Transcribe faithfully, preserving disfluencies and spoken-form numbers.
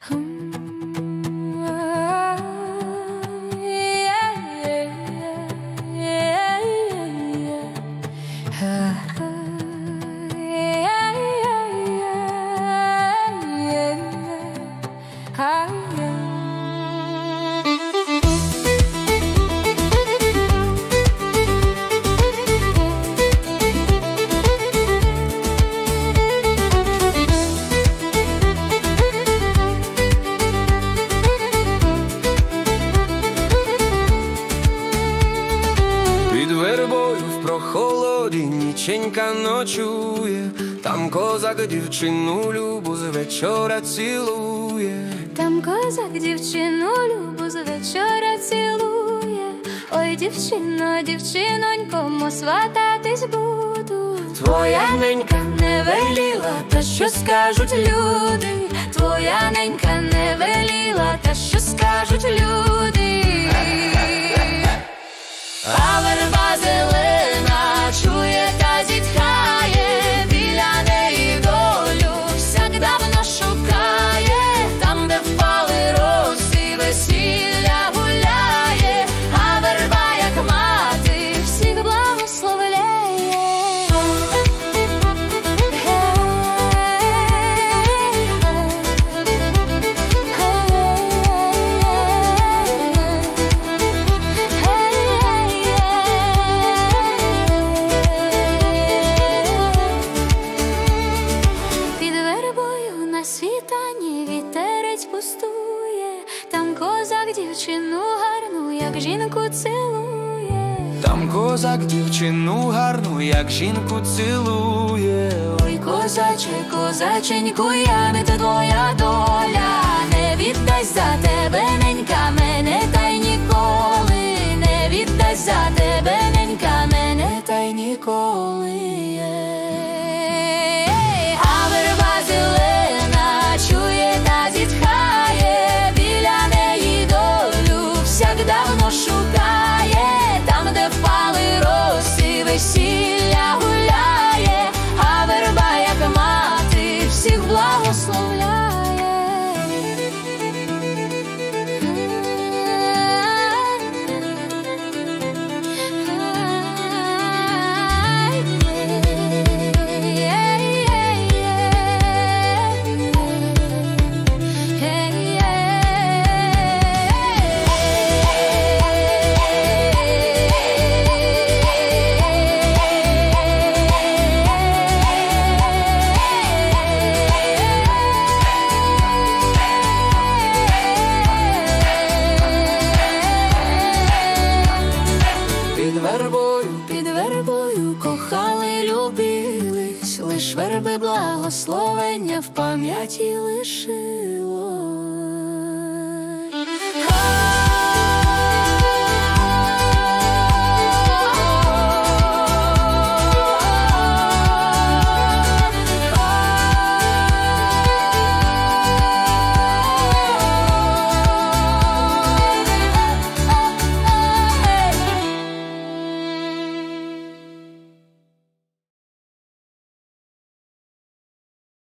Під вербою в прохолоді ніченька ночує, там козак дівчину любу з вечора цілує. Там козак дівчину любу з вечора цілує. Ой, дівчино, дівчинонько, мо свататись буду. Твоя ненька Не веліла, та що скажуть люди. Твоя ненька не веліла, та що скажуть люди. А верба зелена чує та зітхає, біля неї долю всяк давно шукає. Там, де впали роси, весілля гуляє, а верба, як мати, всіх благословляє. На світанні вітерець пустує, там козак дівчину гарну, як жінку цілує. Там козак дівчину гарну, як жінку цілує. Ой, козаче, козаченьку, як ти твоя доля, не віддасть за тебе ненька мене, та й ніколи, не віддасть за тебе ненька мене, та й ніколи. А верба зелена чує та зітхає, біля неї долю всяк давно шукає. Там, де впали роси, весілля гуляє, а верба, як мати, всіх благословляє. Під вербою, Під вербою кохали, любились, лиш верби благословення в пам'яті лишили.